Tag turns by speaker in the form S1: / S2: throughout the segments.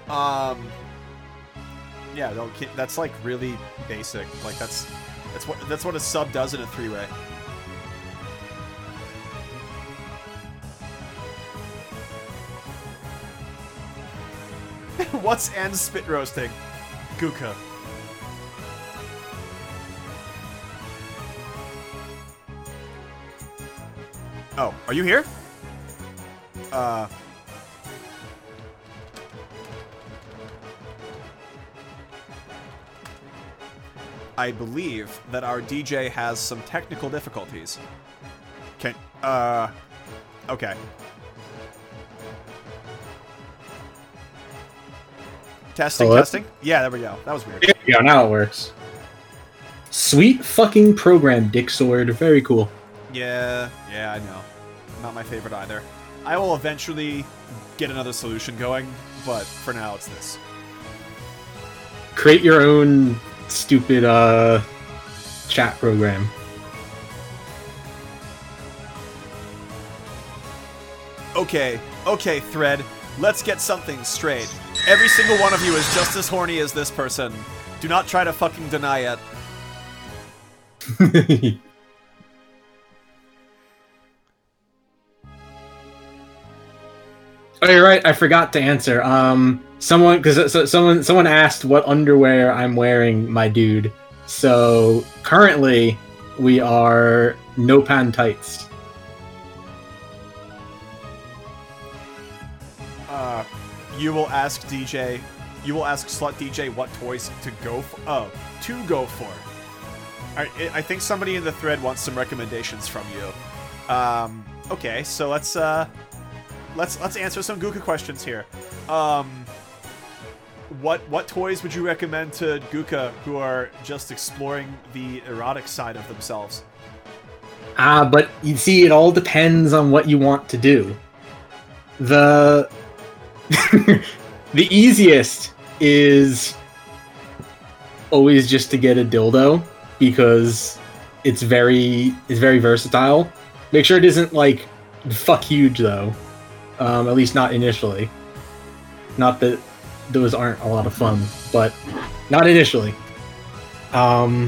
S1: Um, yeah, no, that's like really basic. Like that's what a sub does in a three-way. What's and spit roasting? Guka. Oh, are you here? I believe that our DJ has some technical difficulties. Can, okay. Testing,
S2: Hello?
S1: testing. Yeah, there we go. That was weird.
S2: There we go, now it works. Sweet fucking program, Dick Sword. Very cool.
S1: Yeah, I know. Not my favorite either. I will eventually get another solution going, but for now it's this.
S2: Create your own stupid, chat program.
S1: Okay, Thread. Let's get something straight. Every single one of you is just as horny as this person. Do not try to fucking deny it.
S2: Oh, you're right. I forgot to answer. Someone asked what underwear I'm wearing, my dude. So currently, we are no pan tights.
S1: You will ask DJ. You will ask Slut DJ what toys to go for. Oh, to go for. I think somebody in the thread wants some recommendations from you. Okay, so let's answer some Guka questions here. What toys would you recommend to Guka who are just exploring the erotic side of themselves?
S2: But you see, it all depends on what you want to do. The easiest is always just to get a dildo because it's very versatile. Make sure it isn't like fuck huge though. At least not initially. Not that those aren't a lot of fun, but not initially. Yeah,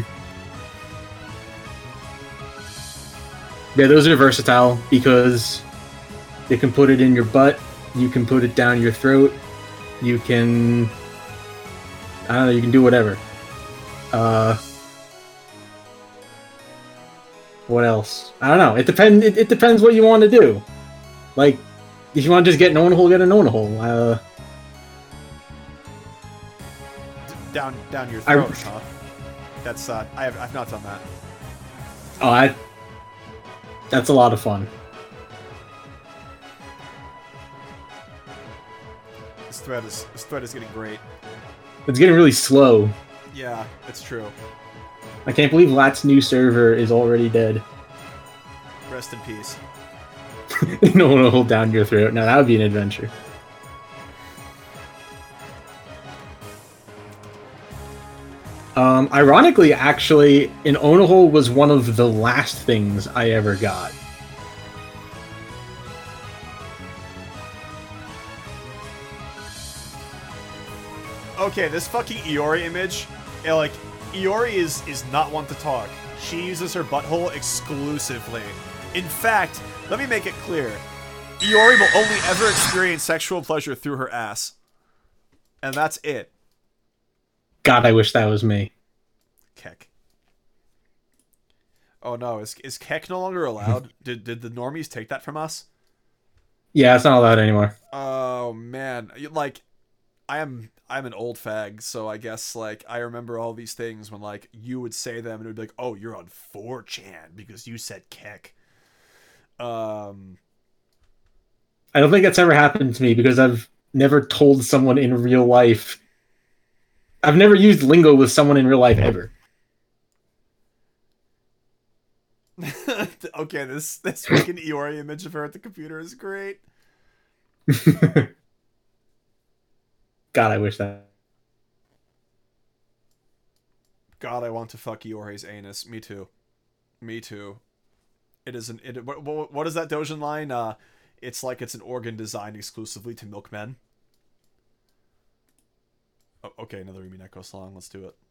S2: those are versatile because you can put it in your butt, you can put it down your throat, you can... I don't know, you can do whatever. What else? I don't know. It depends what you want to do. Like, if you want to just get an own hole, get an own hole.
S1: Down your throat, huh? That's I've not done that.
S2: Oh, that's a lot of fun.
S1: This thread is getting great.
S2: It's getting really slow.
S1: Yeah, it's true.
S2: I can't believe Lat's new server is already dead.
S1: Rest in peace.
S2: No one will hold down your throat. Now that would be an adventure. Ironically, actually, an Onahole was one of the last things I ever got.
S1: Okay, this fucking Iori image, like, Iori is not one to talk. She uses her butthole exclusively. In fact, let me make it clear. Iori will only ever experience sexual pleasure through her ass. And that's it.
S2: God, I wish that was me.
S1: Keck. Oh no, is Keck no longer allowed? Did the normies take that from us?
S2: Yeah, it's not allowed anymore.
S1: Oh man, like, I'm an old fag, so I guess, like, I remember all these things when, like, you would say them and it would be like, oh, you're on 4chan because you said Keck.
S2: I don't think that's ever happened to me because I've never told someone in real life. I've never used lingo with someone in real life ever.
S1: Okay, this freaking Iori image of her at the computer is great.
S2: God, I wish that.
S1: God, I want to fuck Iori's anus. Me too. Me too. It isn't. What is that Dojin line? It's like it's an organ designed exclusively to milk men. Okay, another Umineko song. Let's do it.